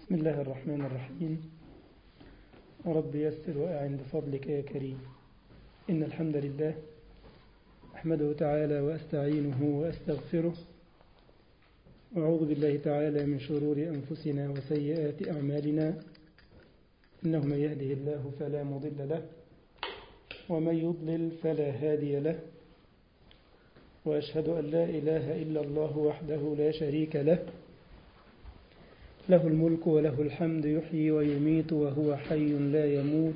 بسم الله الرحمن الرحيم. رب يسر وأعن بفضلك يا كريم. إن الحمد لله أحمده تعالى وأستعينه وأستغفره، وأعوذ بالله تعالى من شرور أنفسنا وسيئات أعمالنا. إنه من يهده الله فلا مضل له، ومن يضلل فلا هادي له، وأشهد أن لا إله إلا الله وحده لا شريك له، له الملك وله الحمد، يحيي ويميت وهو حي لا يموت،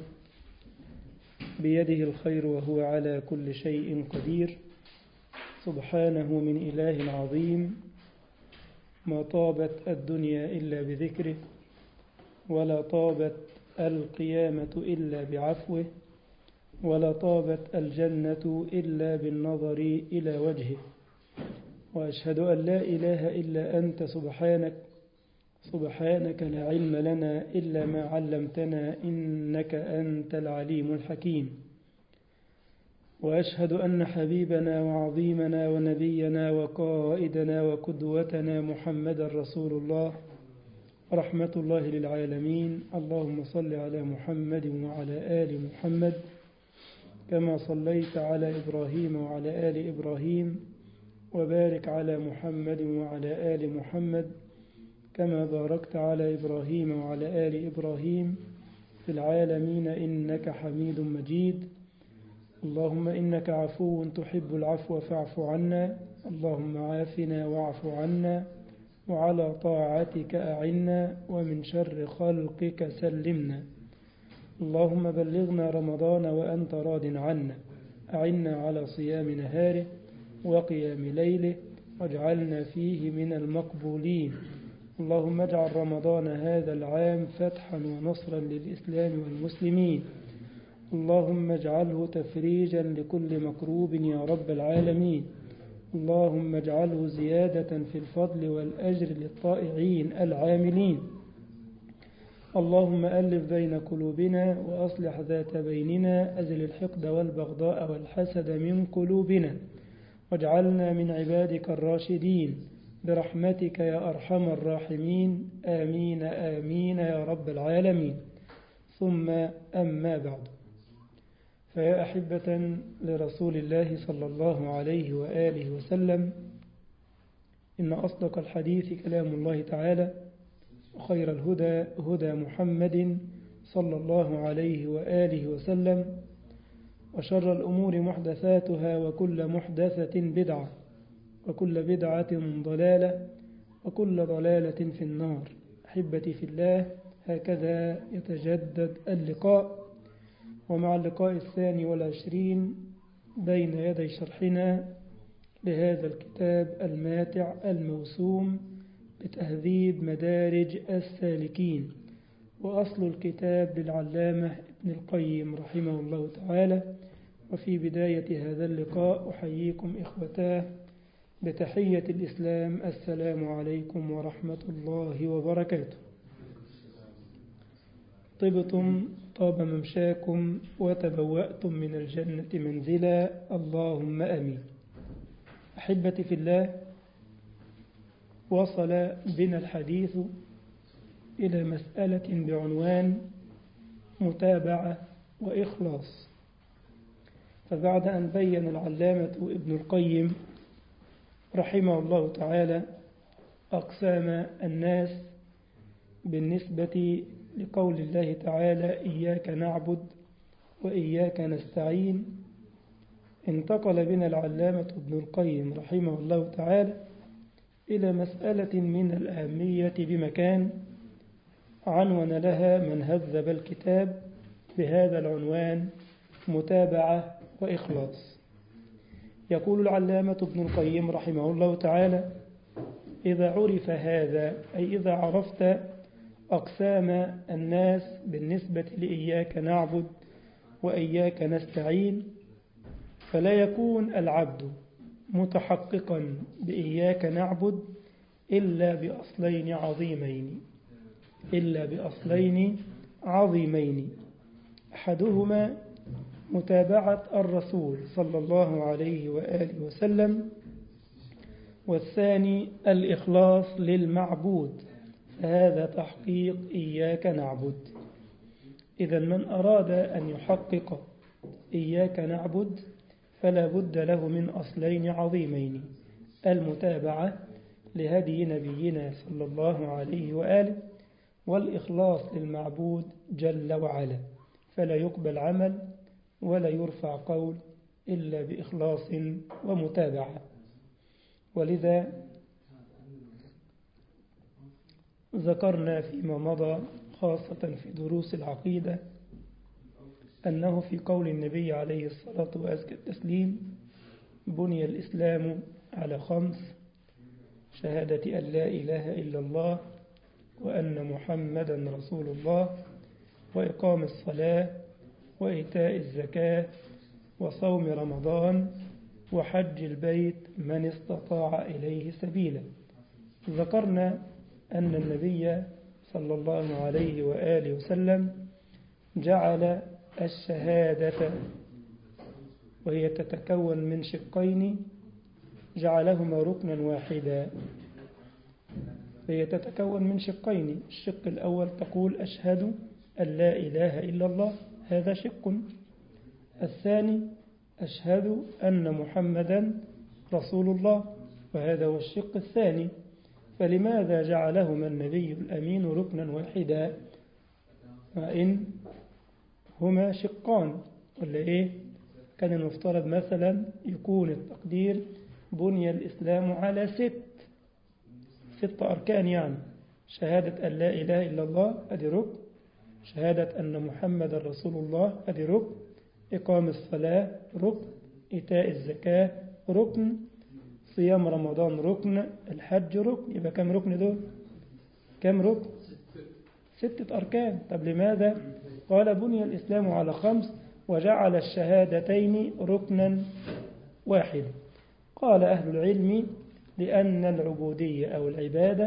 بيده الخير وهو على كل شيء قدير. سبحانه من إله عظيم، ما طابت الدنيا إلا بذكره، ولا طابت القيامة إلا بعفوه، ولا طابت الجنة إلا بالنظر إلى وجهه. وأشهد أن لا إله إلا أنت سبحانك لا علم لنا إلا ما علمتنا، إنك أنت العليم الحكيم. وأشهد أن حبيبنا وعظيمنا ونبينا وقائدنا وقدوتنا محمدا رسول الله، رحمة الله للعالمين. اللهم صل على محمد وعلى آل محمد كما صليت على إبراهيم وعلى آل إبراهيم، وبارك على محمد وعلى آل محمد كما باركت على إبراهيم وعلى آل إبراهيم في العالمين إنك حميد مجيد. اللهم إنك عفو تحب العفو فاعف عنا. اللهم عافنا واعف عنا، وعلى طاعتك أعنا، ومن شر خلقك سلمنا. اللهم بلغنا رمضان وأنت راض عنا، أعنا على صيام نهاره وقيام ليله، واجعلنا فيه من المقبولين. اللهم اجعل رمضان هذا العام فتحا ونصرا للإسلام والمسلمين. اللهم اجعله تفريجا لكل مكروب يا رب العالمين. اللهم اجعله زيادة في الفضل والأجر للطائعين العاملين. اللهم ألف بين قلوبنا وأصلح ذات بيننا، أزل الحقد والبغضاء والحسد من قلوبنا، واجعلنا من عبادك الراشدين برحمتك يا أرحم الراحمين. آمين آمين يا رب العالمين. ثم أما بعد، فيا أحبة لرسول الله صلى الله عليه وآله وسلم، إن أصدق الحديث كلام الله تعالى، وخير الهدى هدى محمد صلى الله عليه وآله وسلم، وشر الأمور محدثاتها، وكل محدثة بدعة، وكل بدعة ضلالة، وكل ضلالة في النار. أحبتي في الله، هكذا يتجدد اللقاء، ومع اللقاء 22 بين يدي شرحنا لهذا الكتاب الماتع الموسوم بتهذيب مدارج السالكين، وأصل الكتاب للعلامة ابن القيم رحمه الله تعالى. وفي بداية هذا اللقاء أحييكم إخوتاه بتحية الإسلام، السلام عليكم ورحمة الله وبركاته. طبتم طاب ممشاكم وتبوأتم من الجنة منزلا، اللهم أمين. أحبتي في الله، وصل بنا الحديث إلى مسألة بعنوان متابعة وإخلاص. فبعد أن بين العلامة ابن القيم رحمه الله تعالى أقسام الناس بالنسبة لقول الله تعالى إياك نعبد وإياك نستعين، انتقل بنا العلامة ابن القيم رحمه الله تعالى إلى مسألة من الأهمية بمكان، عنون لها من هذب الكتاب بهذا العنوان: متابعة وإخلاص. يقول العلامة ابن القيم رحمه الله تعالى: إذا عرف هذا، أي إذا عرفت أقسام الناس بالنسبة لإياك نعبد وإياك نستعين، فلا يكون العبد متحققا بإياك نعبد إلا بأصلين عظيمين، أحدهما متابعة الرسول صلى الله عليه وآله وسلم، والثاني الإخلاص للمعبود. فهذا تحقيق إياك نعبد. إذا من أراد أن يحقق إياك نعبد فلا بد له من أصلين عظيمين: المتابعة لهدي نبينا صلى الله عليه وآله، والإخلاص للمعبود جل وعلا، فلا يقبل عمل ولا يرفع قول إلا بإخلاص ومتابعة. ولذا ذكرنا فيما مضى خاصة في دروس العقيدة أنه في قول النبي عليه الصلاة وأزكى التسليم: بني الإسلام على 5: شهادة أن لا إله إلا الله وأن محمدا رسول الله، وإقام الصلاة، وإيتاء الزكاة، وصوم رمضان، وحج البيت من استطاع إليه سبيلا. ذكرنا أن النبي صلى الله عليه وآله وسلم جعل الشهادة، وهي تتكون من شقين، جعلهما ركنا واحدا. هي تتكون من شقين: الشق الأول تقول أشهد أن لا إله إلا الله، هذا شق. الثاني أشهد أن محمدا رسول الله، وهذا هو الشق الثاني. فلماذا جعلهما النبي الأمين ركنا واحدا وإن هما شقان؟ ولا إيه؟ كان المفترض مثلا يكون التقدير بني الإسلام على 6 أركان، يعني شهادة أن لا إله إلا الله أدي ركن، شهادة أن محمد رسول الله أدي ركن، إقام الصلاة ركن، إيتاء الزكاة ركن، صيام رمضان ركن، الحج ركن. يبقى كم ركن دول؟ كم ركن؟ 6 أركان. طب لماذا قال بني الإسلام على 5 وجعل الشهادتين ركنا واحدا؟ قال أهل العلم: لأن العبودية أو العبادة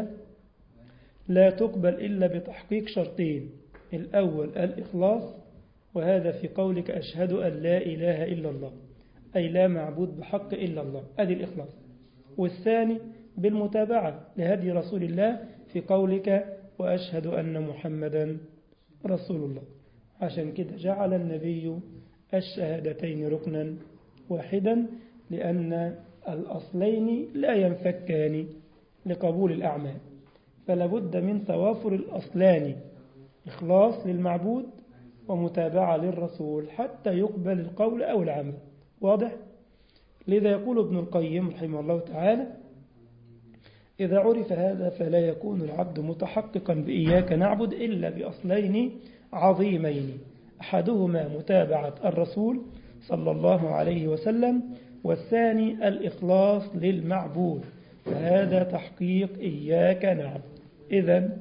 لا تقبل إلا بتحقيق شرطين: الأول الإخلاص، وهذا في قولك أشهد أن لا إله إلا الله، أي لا معبود بحق إلا الله، أدي الإخلاص. والثاني بالمتابعة لهدي رسول الله في قولك وأشهد أن محمدا رسول الله. عشان كده جعل النبي الشهادتين ركنا واحدا، لأن الأصلين لا ينفكان لقبول الأعمال، فلا بد من توافر الأصلان: إخلاص للمعبود ومتابعة للرسول حتى يقبل القول أو العمل. واضح؟ لذا يقول ابن القيم رحمه الله تعالى: إذا عرف هذا فلا يكون العبد متحققا بإياك نعبد إلا بأصلين عظيمين: أحدهما متابعة الرسول صلى الله عليه وسلم، والثاني الإخلاص للمعبود، فهذا تحقيق إياك نعبد. إذن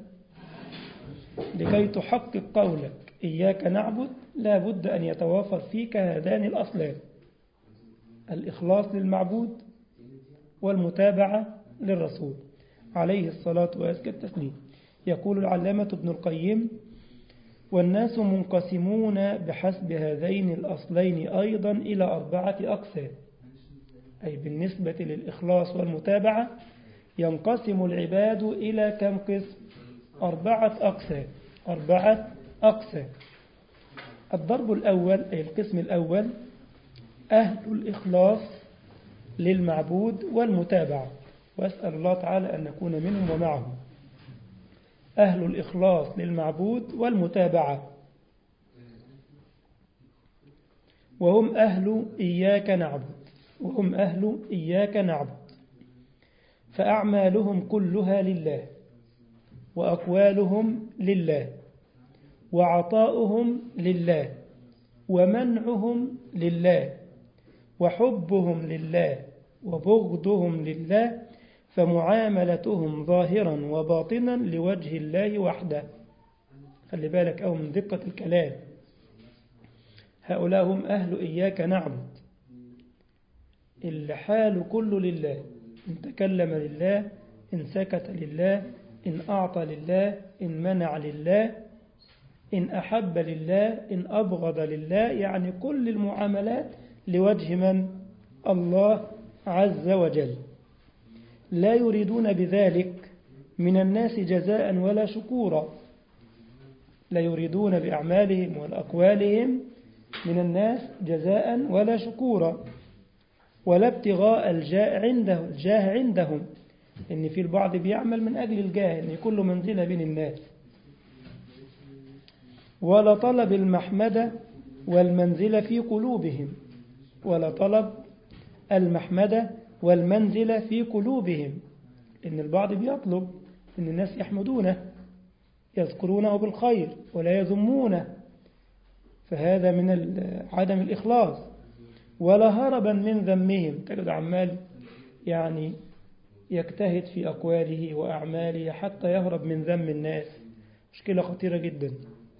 لكي تحقق قولك إياك نعبد لا بد أن يتوافر فيك هذان الأصلان: الإخلاص للمعبود والمتابعة للرسول عليه الصلاة والتسليم. يقول العلامة ابن القيم: والناس منقسمون بحسب هذين الأصلين أيضا إلى 4 أقسام. أي بالنسبة للإخلاص والمتابعة ينقسم العباد إلى كم قسم؟ 4 أقسام. 4 أقسام. الضرب الأول أي القسم الأول أهل الإخلاص للمعبود والمتابعة، وأسأل الله تعالى أن نكون منهم ومعهم. أهل الإخلاص للمعبود والمتابعة، وهم أهل إياك نعبد، وهم أهل إياك نعبد، فأعمالهم كلها لله، وأقوالهم لله، وعطاؤهم لله، ومنعهم لله، وحبهم لله، وبغضهم لله، فمعاملتهم ظاهرا وباطنا لوجه الله وحده. خلي بالك أو من دقة الكلام، هؤلاء هم أهل إياك نعبد، الحال كله لله، إن تكلم لله، إن سكت لله، إن أعطى لله، إن منع لله، إن أحب لله، إن أبغض لله، يعني كل المعاملات لوجه من؟ الله عز وجل. لا يريدون بذلك من الناس جزاء ولا شكورا، لا يريدون بأعمالهم والأقوالهم من الناس جزاء ولا شكورا، ولا ابتغاء الجاه عندهم، إن في البعض بيعمل من أجل الجاه، إن كل منزلة بين الناس، ولا طلب المحمدة والمنزلة في قلوبهم، ولا طلب المحمدة والمنزلة في قلوبهم، إن البعض بيطلب إن الناس يحمدونه يذكرونه بالخير ولا يذمونه، فهذا من عدم الإخلاص. ولا هربا من ذمهم، تجد عمال يعني يجتهد في أقواله وأعماله حتى يهرب من ذم الناس، مشكلة خطيرة جدا.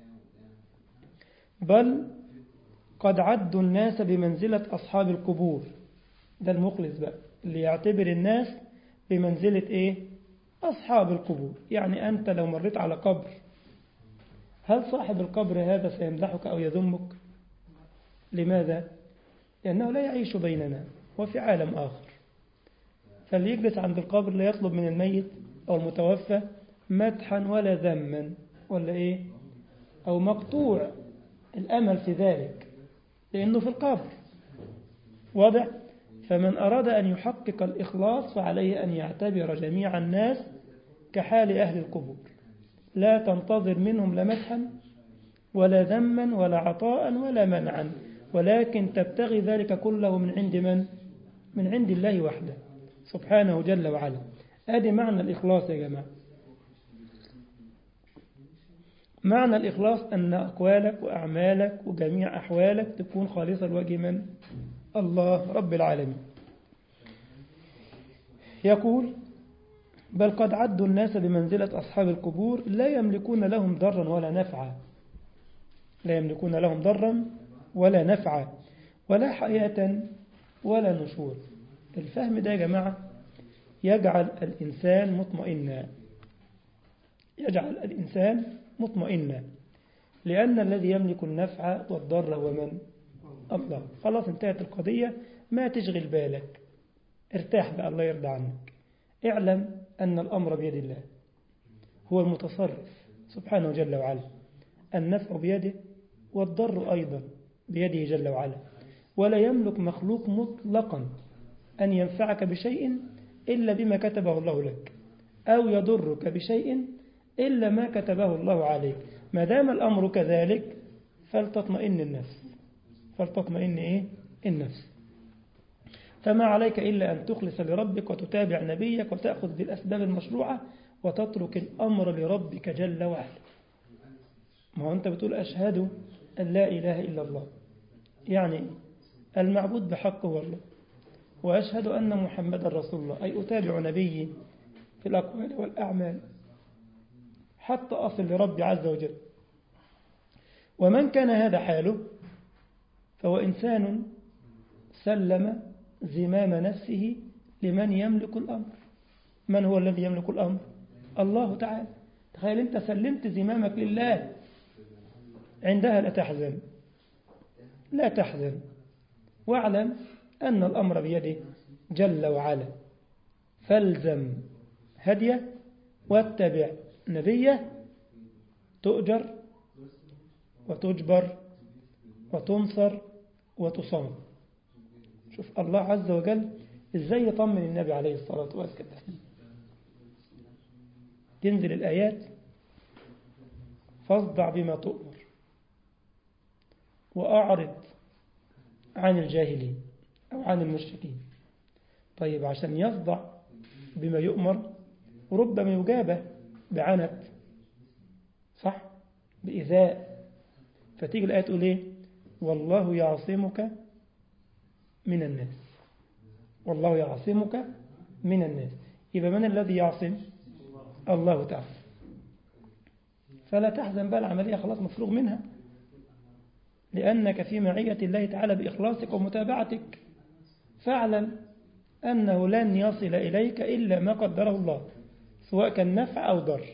بل قد عدوا الناس بمنزلة أصحاب القبور، ده المخلص بقى اللي يعتبر الناس بمنزلة إيه؟ أصحاب القبور. يعني أنت لو مريت على قبر، هل صاحب القبر هذا سيمدحك أو يذمك؟ لماذا؟ لأنه لا يعيش بيننا وفي عالم آخر، فاللي يجلس عند القبر لا يطلب من الميت أو المتوفى مدحا ولا ذما ولا إيه؟ أو مقطوع الأمل في ذلك، لأنه في القبر. واضح؟ فمن أراد أن يحقق الإخلاص فعليه أن يعتبر جميع الناس كحال أهل القبور، لا تنتظر منهم لا مدحا ولا ذما ولا عطاء ولا منعا، ولكن تبتغي ذلك كله من عند من؟ من عند الله وحده سبحانه جل وعلا. هذا معنى الإخلاص يا جماعة. معنى الإخلاص أن أقوالك وأعمالك وجميع أحوالك تكون خالصة لوجه من؟ الله رب العالمين. يقول: بل قد عدوا الناس بمنزلة أصحاب القبور لا يملكون لهم ضرا ولا نفعا، لا يملكون لهم ضرا ولا نفعا، ولا حياة ولا نشور. الفهم ده يا جماعة يجعل الإنسان مطمئنا، يجعل الإنسان مطمئنا، لأن الذي يملك النفع والضر هو من؟ الله. خلاص انتهت القضية، ما تشغل بالك، ارتاح بقى، الله يرضى عنك. اعلم أن الأمر بيد الله، هو المتصرف سبحانه جل وعلا، النفع بيده والضر أيضا بيده جل وعلا، ولا يملك مخلوق مطلقا أن ينفعك بشيء إلا بما كتبه الله لك، أو يضرك بشيء إلا ما كتبه الله عليك. ما دام الأمر كذلك فلتطمئن النفس، فلتطمئن إيه؟ النفس. فما عليك إلا أن تخلص لربك وتتابع نبيك وتأخذ بالأسباب المشروعة وتترك الأمر لربك جل وعلا. ما هو أنت بتقول أشهد أن لا إله إلا الله، يعني المعبود بحق هو الله، وأشهد أن محمد رسول الله، أي أتابع نبيي في الأقوال والأعمال حتى أصل لربي عز وجل. ومن كان هذا حاله فهو إنسان سلم زمام نفسه لمن يملك الأمر. من هو الذي يملك الأمر؟ الله تعالى. تخيل أنت سلمت زمامك لله، عندها لا تحزن، لا تحزن، واعلم أن الأمر بيده جل وعلا. فالزم هديه واتبع نبيه، تؤجر وتجبر وتنصر وتصام. شوف الله عز وجل إزاي يطمن النبي عليه الصلاة والسلام. تنزل الآيات: فاصدع بما تؤمر وأعرض عن الجاهلين أو عن المشركين. طيب عشان يصدع بما يؤمر ربما يجابه بعنت، صح؟ بإذاء. فتيجي الآية تقول إيه؟ والله يعصمك من الناس، والله يعصمك من الناس. يبقى من الذي يعصم؟ الله تعالى. فلا تحزن بقى، العملية خلاص مفروغ منها، لأنك في معية الله تعالى بإخلاصك ومتابعتك. فاعلم أنه لن يصل إليك إلا ما قدره الله، سواء كان نفع أو ضر.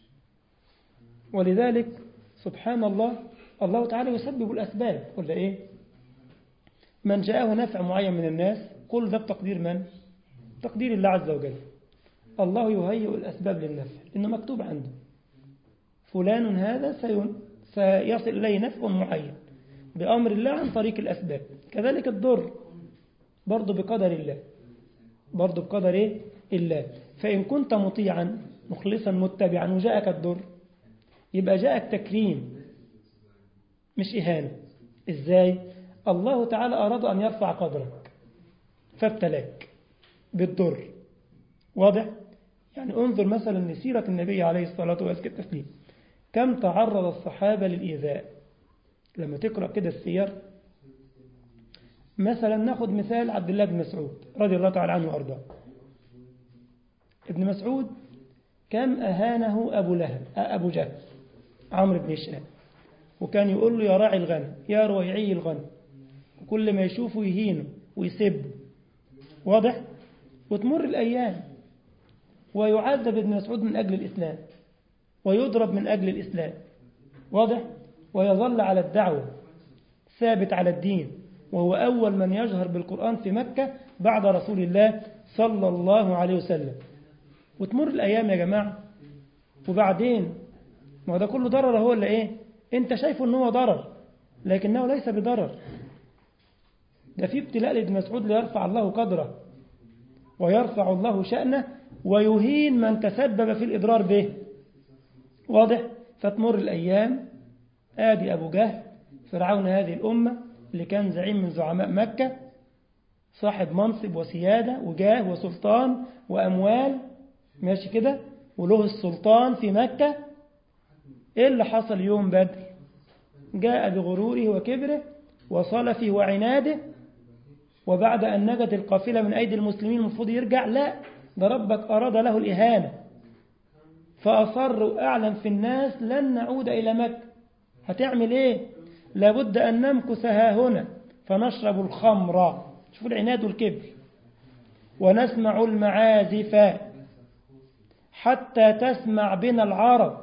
ولذلك سبحان الله، الله تعالى يسبب الأسباب، ولا إيه؟ من جاءه نفع معين من الناس، قل ده بتقدير من؟ تقدير الله عز وجل. الله يهيئ الأسباب للنفع، إنه مكتوب عنده فلان هذا سيصل إليه نفع معين بأمر الله عن طريق الأسباب. كذلك الضر برضو بقدر الله، برضو بقدر إيه؟ الله. فإن كنت مطيعا مخلصا متبعا وجاءك الضر يبقى جاءك تكريم مش إهانة. إزاي؟ الله تعالى أراد أن يرفع قدرك فابتلاك بالضر. واضح؟ يعني انظر مثلا لسيرة النبي عليه الصلاة والسلام، كم تعرض الصحابة للإيذاء. لما تقرأ كده السير، مثلا ناخد مثال عبد الله بن مسعود رضي الله تعالى عنه وأرضاه. ابن مسعود كم أهانه أبو جهل عمرو بن هشام، وكان يقول له يا راعي الغنم، يا رويعي الغنم، وكل ما يشوفه يهينه ويسبه. واضح؟ وتمر الأيام ويعذب ابن مسعود من أجل الإسلام ويضرب من أجل الإسلام. واضح؟ ويظل على الدعوة ثابت على الدين، وهو أول من يجهر بالقرآن في مكة بعد رسول الله صلى الله عليه وسلم. وتمر الأيام يا جماعة، وبعدين ما ده كله ضرر هو اللي إيه؟ أنت شايفه أنه ضرر لكنه ليس بضرر، ده في ابتلاء لابن مسعود ليرفع الله قدره ويرفع الله شأنه ويهين من تسبب في الإضرار به. واضح؟ فتمر الأيام، آدي أبو جهل فرعون هذه الأمة اللي كان زعيم من زعماء مكة، صاحب منصب وسيادة وجاه وسلطان وأموال، ماشي كده، وله السلطان في مكة. إيه اللي حصل يوم بدر؟ جاء بغروره وكبره وصلفه وعناده، وبعد أن نجت القافلة من أيدي المسلمين المفروض يرجع، لا، ده ربك أراد له الإهانة فأصر وأعلن في الناس لن نعود إلى مكة. هتعمل إيه؟ لابد أن نمكث هنا فنشرب الخمر، شوفوا العناد والكبر، ونسمع المعازف حتى تسمع بنا العرب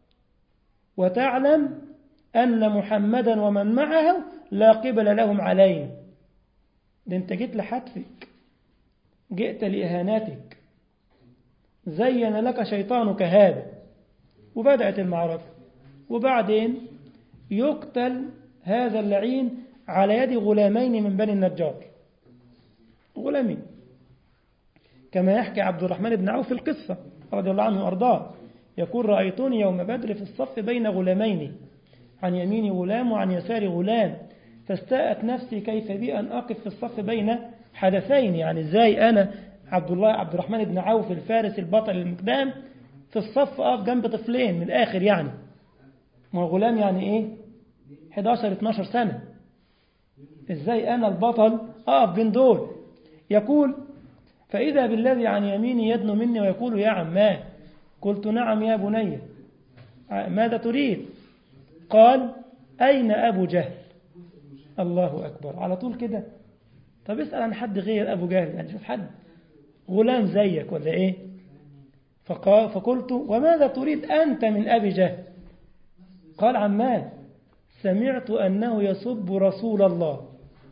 وتعلم أن محمدا ومن معه لا قبل لهم علينا. ده انت جيت لحتفك، جئت لإهانتك، زين لك شيطانك هذا. وبدأت المعركة، وبعدين يقتل هذا اللعين على يد غلامين من بني النجار، غلامين، كما يحكي عبد الرحمن بن عوف في القصة رضي الله عنه وأرضاه، يقول رأيتني يوم بدر في الصف بين غلامين، عن يميني غلام وعن يساري غلام، فاستاءت نفسي كيف بي أن أقف في الصف بين حدثين. يعني إزاي أنا عبد الرحمن بن عوف الفارس البطل المقدام في الصف أقف جنب طفلين من الآخر؟ يعني ما غلام يعني إيه 11-12 سنة، إزاي أنا البطل أقف بين دول؟ يقول فإذا بالذي عن يميني يدنو مني ويقول يا عماه. قلت نعم يا بني، ماذا تريد؟ قال أين أبو جهل؟ الله أكبر، على طول كده. طب اسأل عن حد غير أبو جهل، يعني شوف حد غلام زيك ولا إيه؟ فقلت وماذا تريد أنت من أبي جهل؟ قال عماه سمعت أنه يسب رسول الله،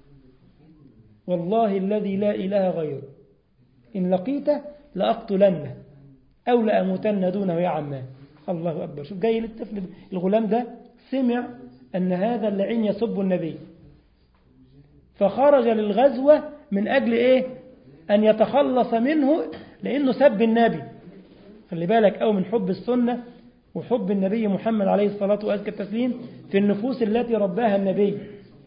والله الذي لا إله غيره، إن لقيته لأقتلنه أو لأموتن دونه يا عماه. الله أكبر، شوف جاي للطفل الغلام ده سمع أن هذا اللعين يسب النبي، فخرج للغزوة من أجل إيه؟ أن يتخلص منه، لأنه سب النبي. خلي بالك أو من حب السنة وحب النبي محمد عليه الصلاة والتسليم في النفوس التي رباها النبي.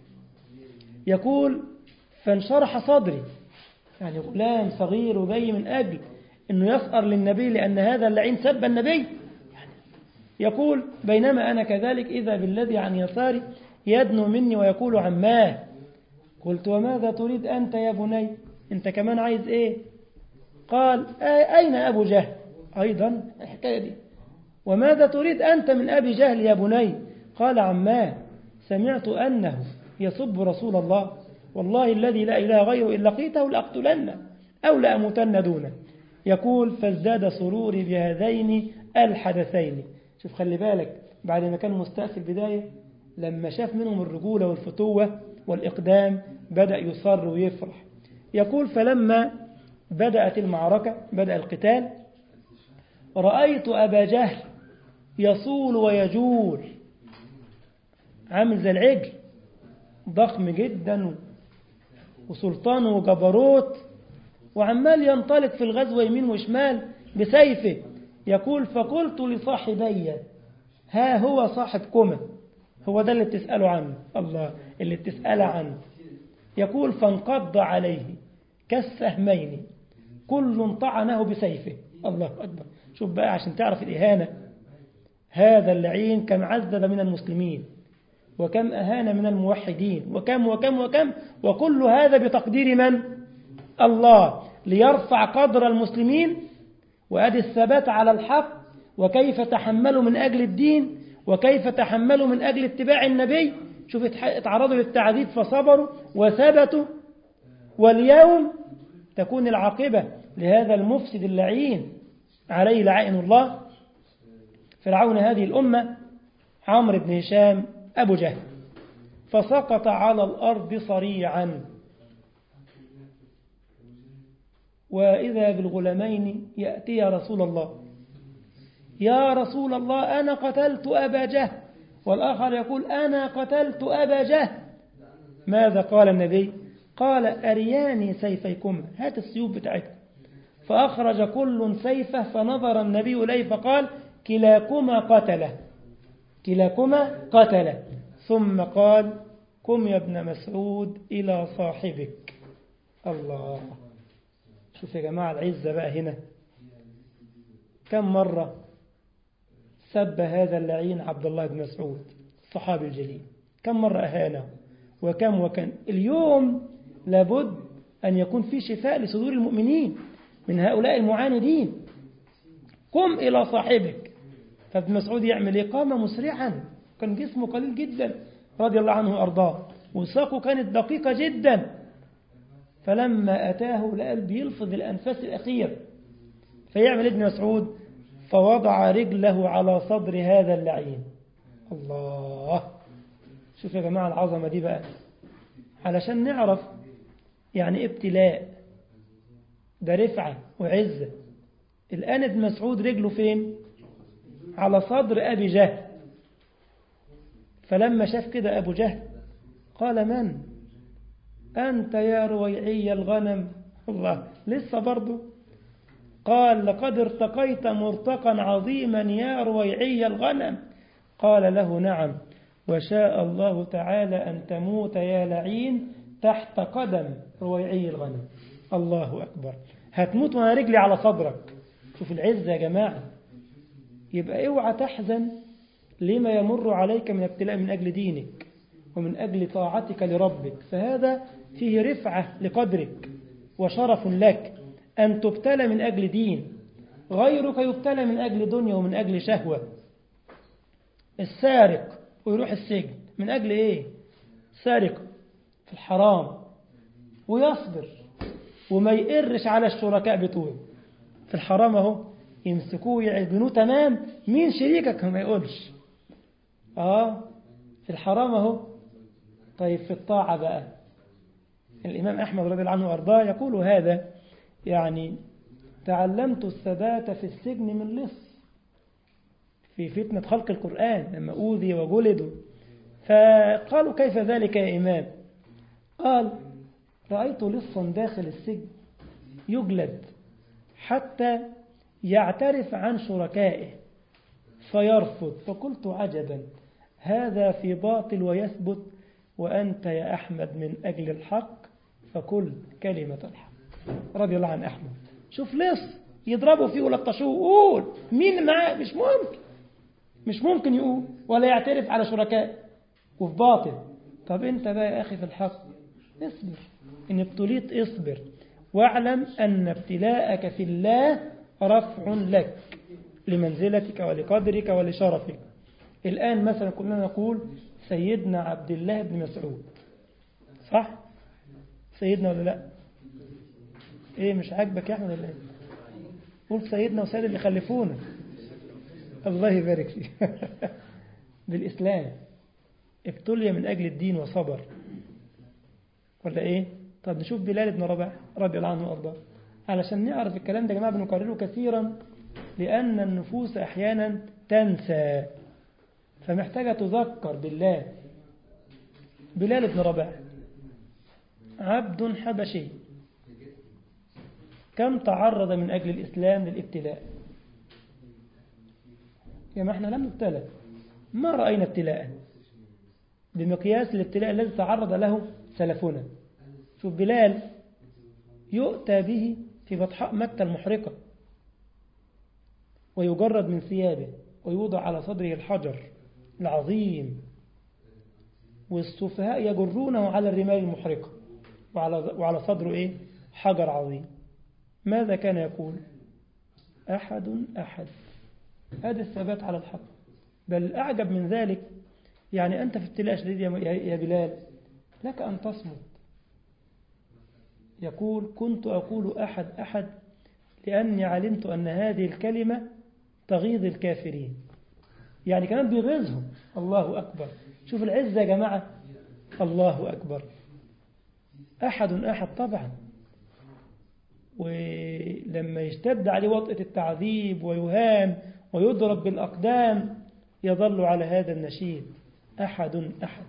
يقول فانشرح صدري، يعني غلام صغير وجاي من أجل أنه يسأر للنبي لأن هذا اللعين سب النبي. يقول بينما أنا كذلك إذا بالذي عن يساري يدنو مني ويقول عماه. قلت وماذا تريد أنت يا بني؟ أنت كمان عايز إيه؟ قال أين أبو جهل؟ أيضا الحكاية دي، وماذا تريد أنت من أبي جهل يا بني؟ قال عماه سمعت أنه يسب رسول الله، والله الذي لا إله غيره إن لقيته لأقتلنه أو لأموتن دونه. يقول فازداد سروري بهذين الحدثين. شوف خلي بالك، بعد ما كان مستاء في البداية، لما شاف منهم الرجولة والفتوة والإقدام بدأ يصر ويفرح. يقول فلما بدأت المعركة، بدأ القتال، رأيت أبا جهل يصول ويجول، عامل زي العجل، ضخم جدا وسلطان وجبروت، وعمال ينطلق في الغزو يمين وشمال بسيفه. يقول فقلت لصاحبي ها هو صاحبكما، هو ده اللي بتسأله عنه، الله اللي بتسأل عنه. يقول فانقض عليه كالسهمين كل طعنه بسيفه. الله أكبر. شوف بقى عشان تعرف الإهانة، هذا اللعين كم عذب من المسلمين وكم أهان من الموحدين وكم وكم وكم، وكل هذا بتقدير من؟ الله، ليرفع قدر المسلمين وأدي الثبات على الحق، وكيف تحملوا من أجل الدين، وكيف تحملوا من أجل اتباع النبي. شوف اتعرضوا للتعذيب فصبروا وثبتوا، واليوم تكون العاقبة لهذا المفسد اللعين عليه لعائن الله فرعون هذه الأمة عمرو بن هشام أبو جهل، فسقط على الأرض صريعا. وإذا بالغلامين يأتي يا رسول الله، يا رسول الله أنا قتلت أبا جهل، والآخر يقول أنا قتلت أبا جهل. ماذا قال النبي؟ قال أرياني سيفيكم، هات السيوف بتاعتكم. فأخرج كل سيفه، فنظر النبي إليه فقال كلاكما قتله، كلاكما قتله. ثم قال قم يا ابن مسعود إلى صاحبك. الله، شوف يا جماعة العزة بقى هنا. كم مرة سب هذا اللعين عبد الله بن مسعود الصحابي الجليل، كم مرة أهانه وكم. اليوم لابد أن يكون في شفاء لصدور المؤمنين من هؤلاء المعاندين. قم إلى صاحبك. فابن مسعود يعمل إيه؟ قام مسرعا، كان جسمه قليل جدا رضي الله عنه وأرضاه، وساقه كانت دقيقة جدا. فلما أتاه لقى بيلفظ الأنفاس الأخير، فيعمل ابن مسعود فوضع رجله على صدر هذا اللعين. الله، شوف يا جماعة العظمة دي بقى، علشان نعرف يعني ابتلاء ده رفعة وعزة. الآن ابن مسعود رجله فين؟ على صدر أبي جهل. فلما شاف كده أبو جهل قال من أنت يا رويعي الغنم؟ الله، لسه برضه قال لقد ارتقيت مرتقا عظيما يا رويعي الغنم. قال له نعم، وشاء الله تعالى أن تموت يا لعين تحت قدم رويعي الغنم. الله أكبر، هتموت وانا رجلي على صدرك. شوف العزة يا جماعة. يبقى اوعى تحزن لما يمر عليك من ابتلاء من أجل دينك ومن أجل طاعتك لربك، فهذا فيه رفعة لقدرك وشرف لك أن تبتلى من أجل دين. غيرك يبتلى من أجل دنيا ومن أجل شهوة. السارق ويروح السجن من أجل إيه؟ سارق في الحرام ويصبر وما يقرش على الشركاء بتوعه في الحرام اهو، يمسكوه يعجنوه تمام، مين شريكك ما يقولش في الحرام اهو. طيب في الطاعة بقى، الإمام أحمد رضي الله عنه وأرضاه يقول هذا يعني تعلمت الثبات في السجن من لص في فتنة خلق القرآن لما أوذي وجلدوا. فقالوا كيف ذلك يا إمام؟ قال رأيت لصا داخل السجن يجلد حتى يعترف عن شركائه فيرفض، فقلت عجبا هذا في باطل ويثبت، وأنت يا أحمد من أجل الحق فكل كلمة الحق. رضي الله عن أحمد. شوف لص يضربوا فيه ولطشوه، قول مين معاه؟ مش ممكن يقول ولا يعترف على شركائه وفي باطل. طب أنت بقى يا أخي في الحق اصبر، إن ابتليت اصبر، واعلم أن ابتلاءك في الله رفع لك لمنزلتك ولقدرك ولشرفك. الآن مثلا كلنا نقول سيدنا عبد الله بن مسعود، صح؟ سيدنا ولا لا؟ ايه مش عاجبك يا احمد ولا ايه؟ قول سيدنا وسيد اللي خلفونا، الله يبارك فيه. بالإسلام ابتلي من أجل الدين وصبر، ولا ايه؟ طب نشوف بلال بن رباح رضي الله عنه وارضاه علشان نعرف الكلام ده يا جماعه، بنكرره كثيرا لأن النفوس أحيانا تنسى، فمحتاجة تذكر بالله. بلال بن رباح عبد حبشي، كم تعرض من أجل الإسلام للابتلاء. ما احنا لم نبتلى، ما رأينا ابتلاء بمقياس الابتلاء الذي تعرض له سلفنا. شوف بلال يؤتى به في بطحاء مكة المحرقة، ويجرد من ثيابه ويوضع على صدره الحجر العظيم، والسفهاء يجرونه على الرمال المحرقة، وعلى صدره حجر عظيم. ماذا كان يقول؟ أحد أحد. هذا الثبات على الحق. بل الأعجب من ذلك، يعني أنت في ابتلاء شديد يا بلال، لك أن تصمت. يقول كنت أقول أحد أحد لأني علمت أن هذه الكلمة تغيظ الكافرين. يعني كمان بيغيظهم. الله أكبر. شوف العزة يا جماعة. الله أكبر. أحد أحد طبعا. ولما يشتد عليه وطئة التعذيب ويهان ويضرب بالأقدام يظل على هذا النشيد: أحد أحد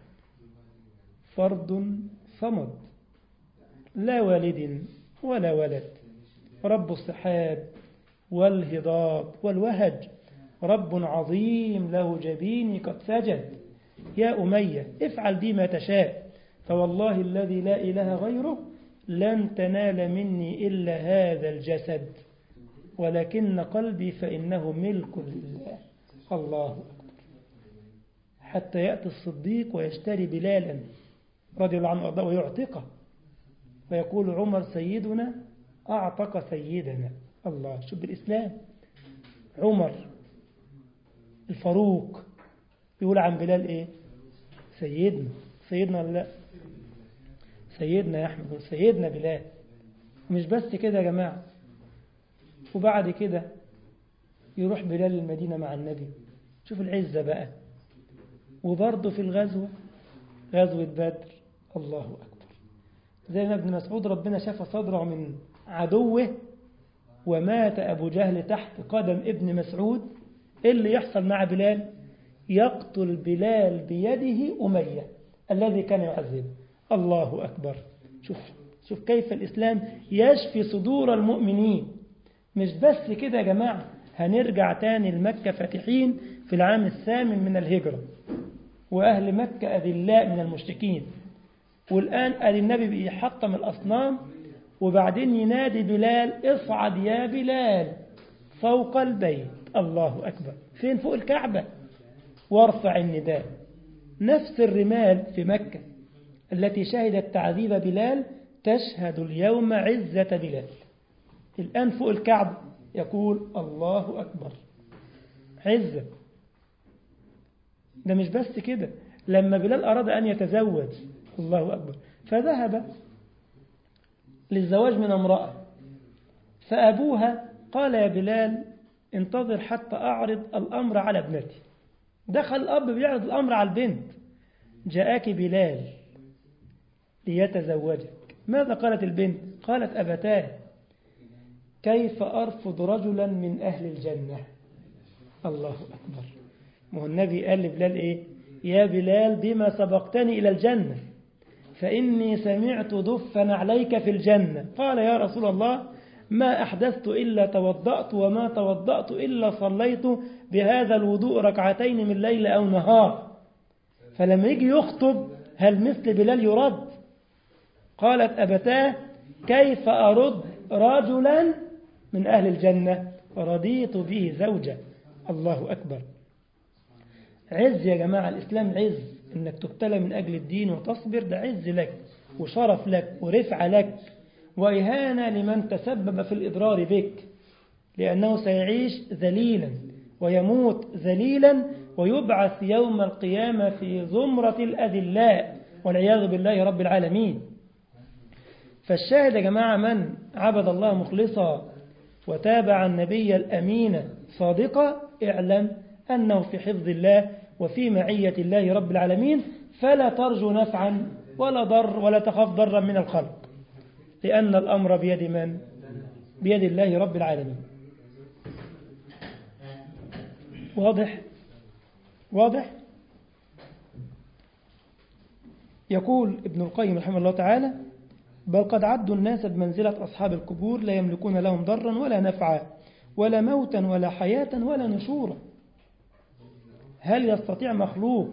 فرد صمد، لا والد ولا ولد، رب السحاب والهضاب والوهج، رب عظيم له جبيني قد سجد. يا أمية افعل بي ما تشاء، فوالله الذي لا إله غيره لن تنال مني إلا هذا الجسد، ولكن قلبي فإنه ملك لله. الله أكبر. حتى يأتي الصديق ويشتري بلالا رضي الله عنه وأرضاه ويعتقه، ويقول عمر سيدنا أعتق سيدنا. الله. شوف الإسلام. عمر الفاروق يقول عن بلال سيدنا. سيدنا لا، سيدنا يا أحمد، سيدنا بلال. مش بس كده يا جماعة. وبعد كده يروح بلال المدينة مع النبي. شوف العزة بقى. وبرضه في الغزوة، غزوة بدر، الله أكبر، زي ما ابن مسعود ربنا شاف صدره من عدوه ومات أبو جهل تحت قدم ابن مسعود. إيه اللي يحصل مع بلال؟ يقتل بلال بيده أمية الذي كان يعذبه. الله أكبر. شوف كيف الإسلام يشفي صدور المؤمنين. مش بس كده يا جماعة. هنرجع تاني لمكة فاتحين في العام 8 من الهجرة، وأهل مكة أذلاء من المشركين. والآن قال النبي بيحطم الأصنام، وبعدين ينادي بلال: اصعد يا بلال فوق البيت. الله أكبر. فين؟ فوق الكعبة. وارفع النداء. نفس الرمال في مكة التي شهدت تعذيب بلال تشهد اليوم عزة بلال. الآن فوق الكعبة يقول: الله أكبر. عزة. ده مش بس كده. لما بلال أراد أن يتزوج، الله أكبر، فذهب للزواج من امرأة، فأبوها قال: يا بلال انتظر حتى أعرض الأمر على ابنتي. دخل الأب بيعرض الأمر على البنت: جاءك بلال ليتزوجك. ماذا قالت البنت؟ قالت: أبتاه كيف أرفض رجلا من أهل الجنة. الله أكبر. ما هو النبي قال لبلال يا بلال بما سبقتني إلى الجنة، فإني سمعت دفا عليك في الجنة. قال: يا رسول الله ما أحدثت إلا توضأت، وما توضأت إلا صليت بهذا الوضوء ركعتين من ليل أو نهار. فلما يجي يخطب هل مثل بلال يرد؟ قالت: أبتاه كيف أرد رجلا من أهل الجنة رضيت به زوجة. الله أكبر. عز يا جماعة. الإسلام عز. إنك تبتلى من أجل الدين وتصبر، ده عز لك وشرف لك ورفع لك، وإهانة لمن تسبب في الإضرار بك، لأنه سيعيش ذليلا ويموت ذليلا ويبعث يوم القيامة في زمرة الأذلاء والعياذ بالله رب العالمين. فالشاهد يا جماعة: من عبد الله مخلصا وتابع النبي الأمين صادقا اعلم أنه في حفظ الله وفي معية الله رب العالمين، فلا ترجو نفعا ولا ضر ولا تخاف ضرا من الخلق، لأن الأمر بيد من؟ بيد الله رب العالمين. واضح؟ واضح؟ يقول ابن القيم رحمه الله تعالى: بل قد عدوا الناس بمنزلة أصحاب القبور لا يملكون لهم ضرا ولا نفعا ولا موتا ولا حياة ولا نشورا. هل يستطيع مخلوق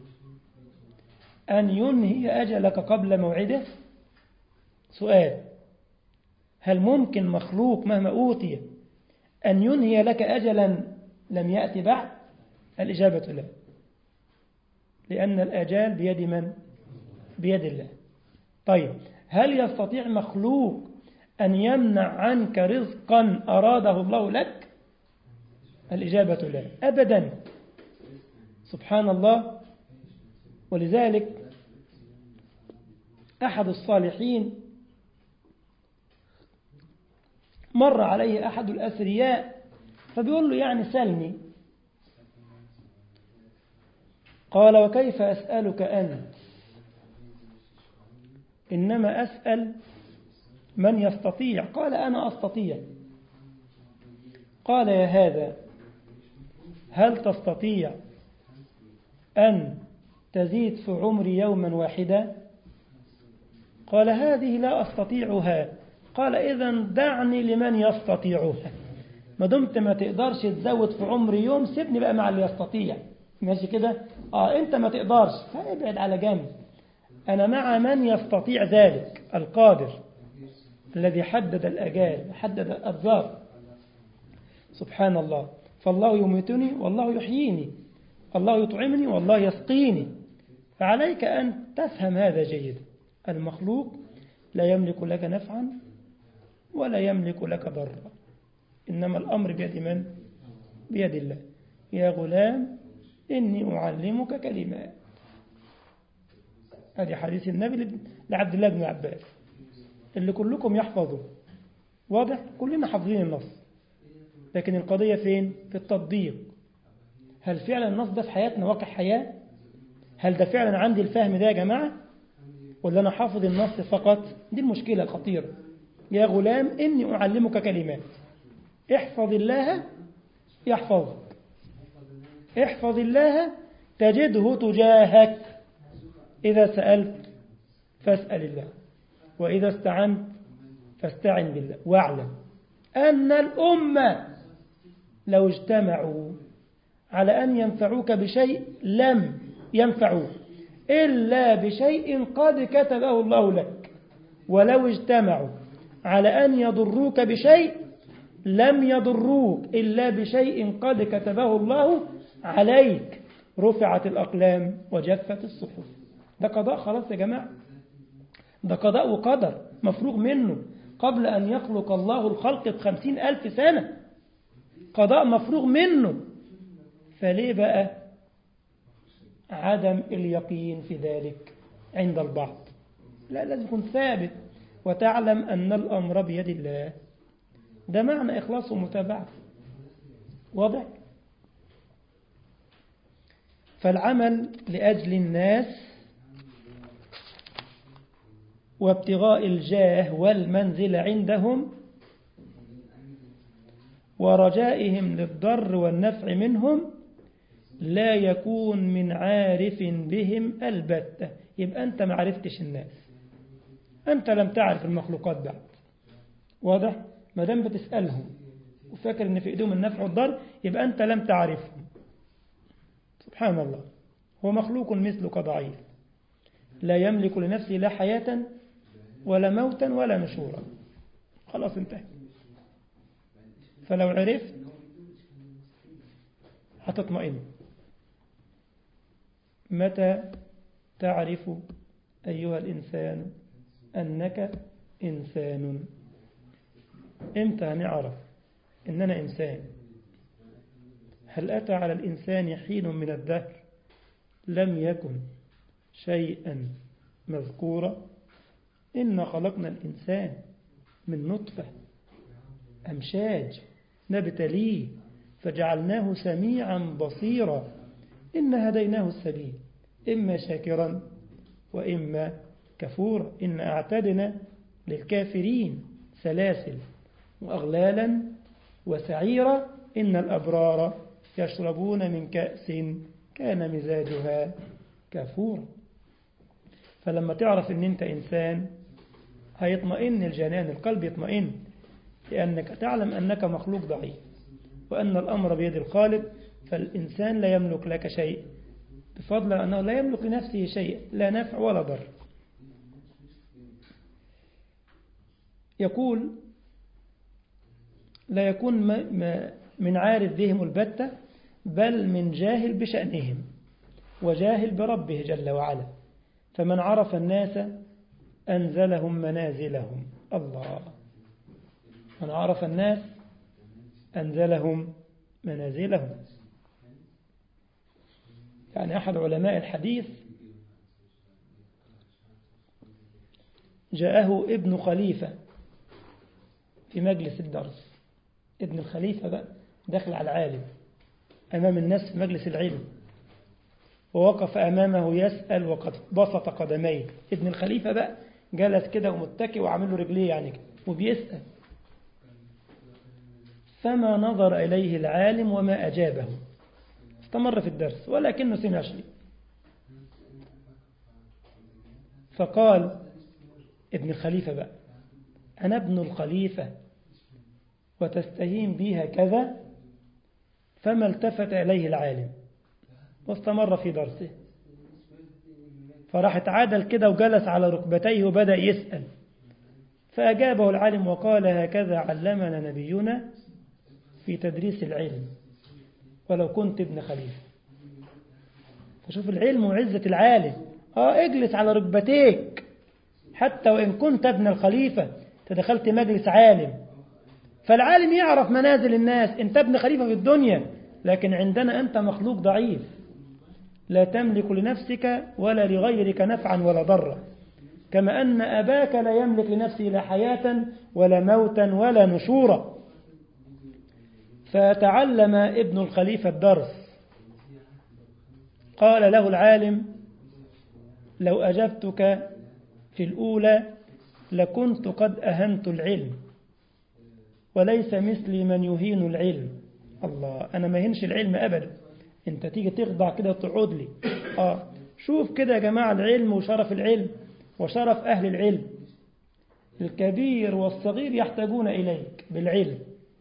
أن ينهي أجلك قبل موعده؟ سؤال: هل ممكن مخلوق مهما أوتي أن ينهي لك أجلا لم يأتي بعد؟ الإجابة لا، لأن الآجال بيد من؟ بيد الله. طيب، هل يستطيع مخلوق أن يمنع عنك رزقا أراده الله لك؟ الإجابة لا أبدا. سبحان الله. ولذلك أحد الصالحين مر عليه أحد الأثرياء فبيقول له: يعني سلني. قال: وكيف أسألك أنت؟ إنما أسأل من يستطيع. قال: أنا أستطيع. قال: يا هذا، هل تستطيع أن تزيد في عمري يوما واحدا؟ قال: هذه لا أستطيعها. قال: إذن دعني لمن يستطيعها. ما دمت ما تقدرش تزود في عمري يوم، سيبني بقى مع اللي يستطيع. ماشي كده؟ أنت ما تقدرش، فابعد على جنب. أنا مع من يستطيع ذلك، القادر الذي حدد الأجال، حدد الأرزاق. سبحان الله. فالله يميتني والله يحييني، الله يطعمني والله يسقيني. فعليك أن تفهم هذا جيدا. المخلوق لا يملك لك نفعا ولا يملك لك ضرا، إنما الأمر بيد من؟ بيد الله. يا غلام إني أعلمك كلمات. هذه حديث النبي لعبد الله بن عباس اللي كلكم يحفظه. واضح؟ كلنا حافظين النص، لكن القضية فين؟ في التطبيق. هل فعلا النص ده في حياتنا واقع حياة؟ هل ده فعلا عندي الفهم ده يا جماعة؟ ولا أنا حافظ النص فقط؟ دي المشكلة الخطيرة. يا غلام إني أعلمك كلمات. احفظ الله يحفظك، احفظ الله تجده تجاهك. إذا سألت فاسأل الله، وإذا استعنت فاستعن بالله. واعلم أن الأمة لو اجتمعوا على أن ينفعوك بشيء لم ينفعوك إلا بشيء قد كتبه الله لك، ولو اجتمعوا على أن يضروك بشيء لم يضروك إلا بشيء قد كتبه الله عليك. رفعت الأقلام وجفت الصحف. ده قضاء خلاص يا جماعة، ده قضاء وقدر مفروغ منه قبل أن يخلق الله الخلق ب50,000 سنة. قضاء مفروغ منه. فليه بقى عدم اليقين في ذلك عند البعض؟ لا، لازم يكون ثابت وتعلم أن الأمر بيد الله. ده معنى إخلاص ومتابعة. واضح؟ فالعمل لأجل الناس وابتغاء الجاه والمنزل عندهم ورجائهم للضر والنفع منهم لا يكون من عارف بهم البتة. يبقى أنت ما عرفتش الناس، أنت لم تعرف المخلوقات بعد. واضح؟ ما دام بتسألهم وفاكر أن في إيدهم النفع والضر، يبقى أنت لم تعرفهم. سبحان الله. هو مخلوق مثلك ضعيف، لا يملك لنفسه لا حياة ولا موتا ولا نشورا. خلاص انتهى. فلو عرفت هتطمئن. متى تعرف أيها الإنسان أنك إنسان؟ إمتى هنعرف إننا إنسان؟ هل أتى على الإنسان حين من الدهر لم يكن شيئا مذكورا؟ إنا خلقنا الإنسان من نطفة أمشاج نبتليه فجعلناه سميعا بصيرا. إنا هديناه السبيل إما شاكرا وإما كفورا. إن أعتدنا للكافرين سلاسل وأغلالا وسعيرا. إن الأبرار يشربون من كأس كان مزاجها كافورا. فلما تعرف أن أنت إنسان هيطمئن الجنان، القلب يطمئن، لأنك تعلم أنك مخلوق ضعيف وأن الأمر بيد الخالق. فالإنسان لا يملك لك شيء بفضل أنه لا يملك لنفسه شيء، لا نفع ولا ضر. يقول لا يكون من عارف بهم البتة، بل من جاهل بشأنهم وجاهل بربه جل وعلا. فمن عرف الناس أنزلهم منازلهم. الله، من عرف الناس أنزلهم منازلهم. يعني أحد علماء الحديث جاءه ابن خليفة في مجلس الدرس. ابن الخليفة بقى دخل على العالم أمام الناس في مجلس العلم، ووقف أمامه يسأل وقد بسط قدميه. ابن الخليفة بقى جلس كده ومتكئ وعامل له رجليه يعني كده وبيسأل. فما نظر إليه العالم وما أجابه. استمر في الدرس ولكنه سمع شيء. فقال ابن الخليفة بقى: أنا ابن الخليفة وتستهين بي هكذا؟ فما التفت إليه العالم واستمر في درسه. فراح اتعادل كده وجلس على ركبتيه وبدأ يسأل. فأجابه العالم وقال: هكذا علمنا نبينا في تدريس العلم ولو كنت ابن خليفة. فشوف العلم وعزة العالم. اجلس على ركبتيك حتى وإن كنت ابن الخليفة، تدخلت مجلس عالم، فالعالم يعرف منازل الناس. انت ابن خليفة في الدنيا، لكن عندنا أنت مخلوق ضعيف لا تملك لنفسك ولا لغيرك نفعا ولا ضرا، كما أن أباك لا يملك لنفسه لا حياة ولا موتا ولا نشورا. فتعلم ابن الخليفة الدرس. قال له العالم: لو أجبتك في الأولى لكنت قد أهنت العلم، وليس مثلي من يهين العلم. الله، أنا ما يهنش العلم أبدا. أنت تيجي تخضع كده وتقعد لي. شوف كده يا جماعة العلم وشرف العلم وشرف أهل العلم. الكبير والصغير يحتاجون إليك بالعلم.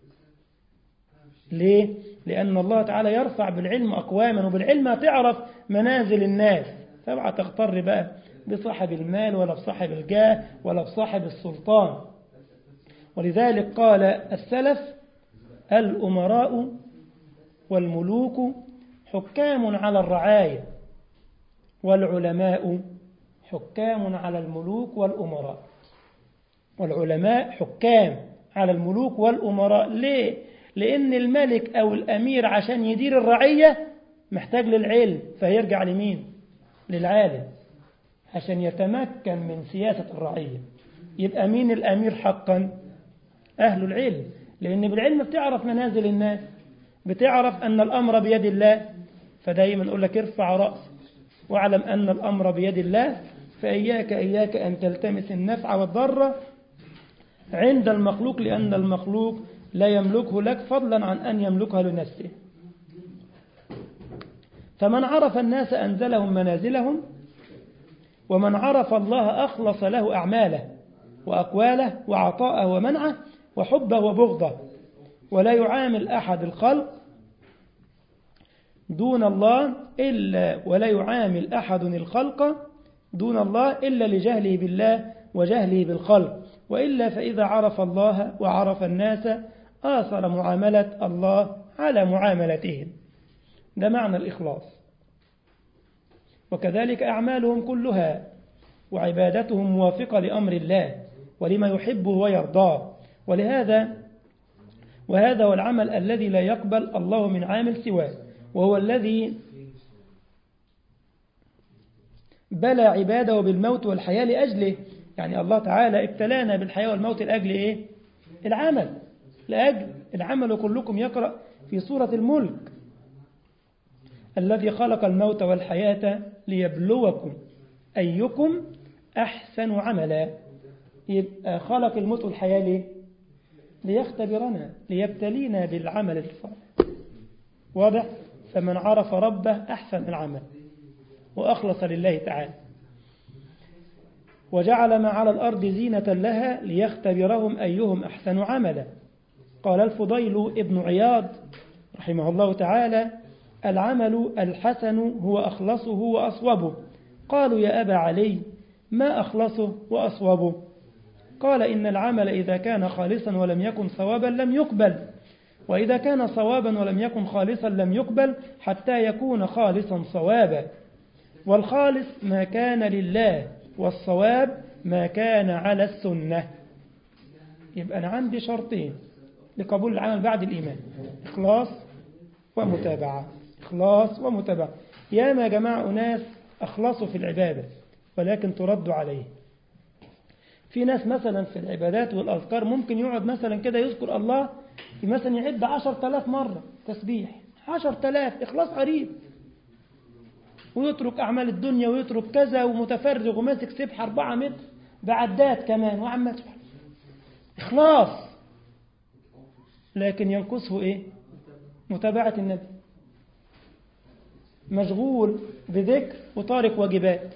ليه؟ لأن الله تعالى يرفع بالعلم أقواما، وبالعلم هتعرف منازل الناس. فابعى تغتر بقى بصاحب المال ولا بصاحب الجاه ولا بصاحب السلطان. ولذلك قال السلف: الأمراء والملوك حكام على الرعاية، والعلماء حكام على الملوك والأمراء. والعلماء حكام على الملوك والأمراء. ليه؟ لأن الملك أو الأمير عشان يدير الرعية محتاج للعلم، فيرجع لمين؟ للعالم عشان يتمكن من سياسة الرعية. يبقى مين الأمير حقا؟ أهل العلم، لأن بالعلم بتعرف منازل الناس، بتعرف أن الأمر بيد الله. فدايما أقول لك: ارفع رأسك واعلم أن الأمر بيد الله، فإياك أن تلتمس النفع والضر عند المخلوق، لأن المخلوق لا يملكه لك فضلا عن أن يملكها لنفسه. فمن عرف الناس أنزلهم منازلهم، ومن عرف الله أخلص له أعماله وأقواله وعطاءه ومنعه وحبه وبغضه، ولا يعامل أحد الخلق دون الله ولا يعامل أحد الخلق دون الله إلا لجهله بالله وجهله بالخلق، وإلا فإذا عرف الله وعرف الناس آثر معاملة الله على معاملتهم. ده معنى الإخلاص. وكذلك أعمالهم كلها وعبادتهم موافقة لأمر الله ولما يحبه ويرضاه. وهذا هو العمل الذي لا يقبل الله من عامل سواه، وهو الذي بلى عباده بالموت والحياة لأجله. يعني الله تعالى ابتلانا بالحياة والموت لأجل إيه؟ العمل، لأجل العمل. كلكم يقرأ في سورة الملك: الذي خلق الموت والحياة ليبلوكم أيكم أحسن عملا. يبقى خلق الموت والحياة ليه؟ ليختبرنا، ليبتلينا بالعمل الصالح. واضح؟ فمن عرف ربه أحسن العمل وأخلص لله تعالى. وجعل ما على الأرض زينة لها ليختبرهم أيهم أحسن عملا. قال الفضيل ابن عياض رحمه الله تعالى: العمل الحسن هو أخلصه وأصوبه. قالوا: يا أبا علي، ما أخلصه وأصوبه؟ قال: إن العمل إذا كان خالصا ولم يكن صوابا لم يقبل، وإذا كان صوابا ولم يكن خالصا لم يقبل حتى يكون خالصا صوابا. والخالص ما كان لله، والصواب ما كان على السنة. يبقى أنا عندي شرطين لقبول العمل بعد الإيمان: إخلاص ومتابعة. إخلاص ومتابعة. يا ما جماعة أناس أخلصوا في العبادة ولكن تردوا عليه. في ناس مثلا في العبادات والأذكار ممكن يقعد مثلا كده يذكر الله مثلا يعد 10,000 مرة تسبيح، 10,000 إخلاص قريب، ويترك أعمال الدنيا ويترك كذا، ومتفرغ وماسك سبحة 4 متر بعدات كمان وعمال إخلاص، لكن ينقصه إيه؟ متابعة النبي، مشغول بذكر وتارك واجبات.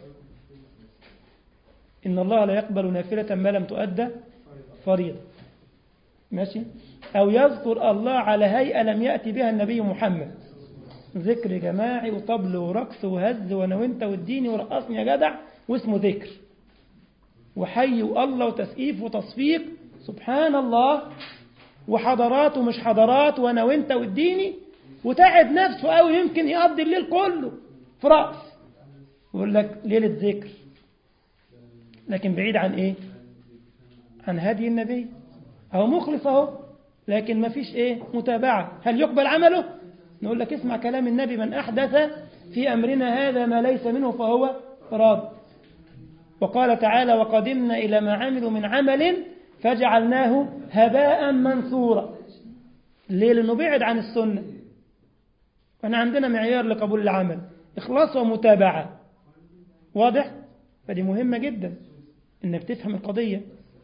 إن الله لا يقبل نافلة ما لم تؤدى فريضة. ماشي؟ أو يذكر الله على هيئة لم يأتي بها النبي محمد، ذكر جماعي وطبل ورقص وهز وانا وانت والديني ورقصني يا جدع، واسمه ذكر وحي والله وتسقيف وتصفيق سبحان الله، وحضرات ومش حضرات وانا وانت والديني، وتعب نفسه قوي يمكن يقضي الليل كله في رأس، يقول لك ليلة ذكر، لكن بعيد عن ايه؟ عن هدي النبي. أو مخلص اهو لكن ما فيش ايه؟ متابعة. هل يقبل عمله؟ نقول لك اسمع كلام النبي: من أحدث في أمرنا هذا ما ليس منه فهو راد. وقال تعالى: وقدمنا إلى ما عملوا من عمل فجعلناه هباء منثورا. ليه؟ لأنه بعد عن السنة. فأنا عندنا معيار لقبول العمل: إخلاص ومتابعة. واضح؟ فدي مهمة جدا إنك تفهم القضية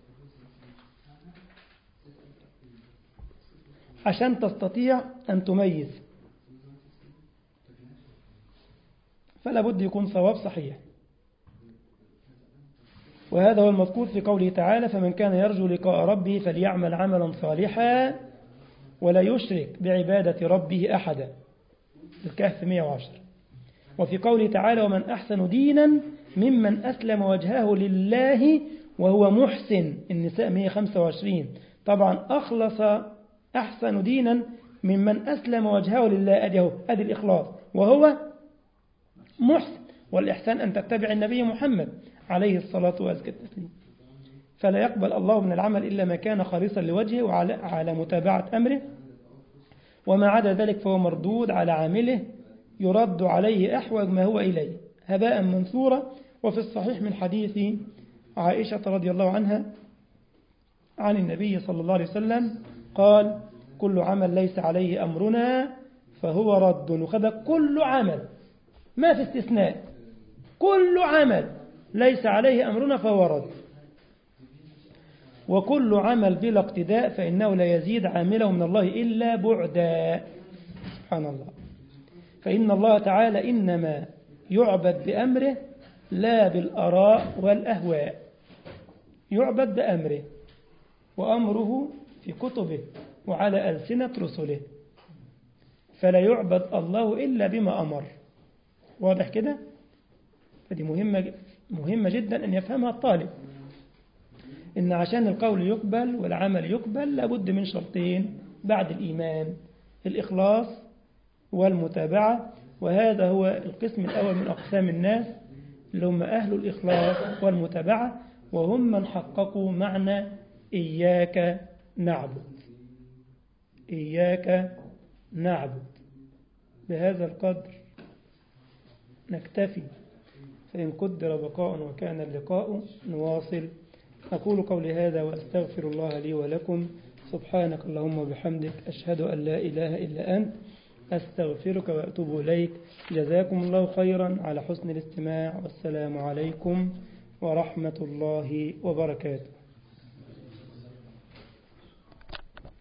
عشان تستطيع أن تميز. فلا بد يكون صواب صحيح. وهذا هو المذكور في قوله تعالى: فمن كان يرجو لقاء ربه فليعمل عملا صالحا ولا يشرك بعبادة ربه أحدا. الكهف 110. وفي قوله تعالى: ومن أحسن دينا ممن أسلم وجهه لله وهو محسن. النساء 125. طبعا أخلص أحسن دينا ممن أسلم وجهه لله، أدي الإخلاص، وهو محسن. والإحسان أن تتبع النبي محمد عليه الصلاة والسلام. فلا يقبل الله من العمل إلا ما كان خالصا لوجهه وعلى متابعة أمره، وما عدا ذلك فهو مردود على عامله، يرد عليه أحوج ما هو إليه، هباء منثورا. وفي الصحيح من حديث عائشة رضي الله عنها عن النبي صلى الله عليه وسلم قال: كل عمل ليس عليه أمرنا فهو رد. وخذ كل عمل، ما في استثناء، كل عمل ليس عليه أمرنا فهو رد. وكل عمل بلا اقتداء فإنه لا يزيد عامله من الله إلا بعدا. سبحان الله. فإن الله تعالى إنما يعبد بأمره لا بالآراء والأهواء. يعبد بأمره، وأمره في كتبه وعلى ألسنة رسله، فلا يعبد الله إلا بما أمر. واضح كده؟ فدي مهمة جدا أن يفهمها الطالب، إن عشان القول يقبل والعمل يقبل لابد من شرطين بعد الإيمان: الإخلاص والمتابعة. وهذا هو القسم الأول من أقسام الناس اللي هم أهل الإخلاص والمتابعة، وهم من حققوا معنى إياك نعبد. إياك نعبد. بهذا القدر نكتفي، فإن قدر بقاء وكان اللقاء نواصل. أقول قولي هذا وأستغفر الله لي ولكم. سبحانك اللهم وبحمدك، أشهد أن لا إله إلا أنت، أستغفرك وأتوب إليك. جزاكم الله خيرا على حسن الاستماع، والسلام عليكم ورحمة الله وبركاته.